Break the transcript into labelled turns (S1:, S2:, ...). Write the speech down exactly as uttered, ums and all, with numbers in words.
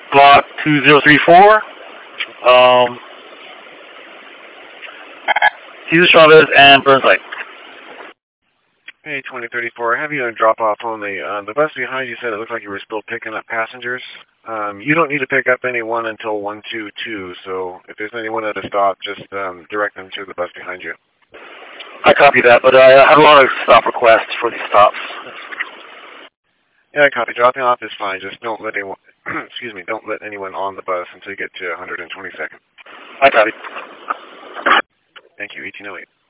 S1: block two zero three four. Um, Cesar Chavez and Burnside.
S2: Hey, twenty thirty-four, I have you on drop off on the uh, the bus behind you. Said it looked like you were still picking up passengers. Um, you don't need to pick up anyone until one two two, so if there's anyone at a stop, just um, direct them to the bus behind you.
S1: I copy that, but I have a lot of stop requests for these stops.
S2: Yeah, I copy. Dropping off is fine. Just don't let anyone, excuse me, don't let anyone on the bus until you get to one hundred twenty-second.
S1: I copy.
S2: Thank you, eighteen oh eight.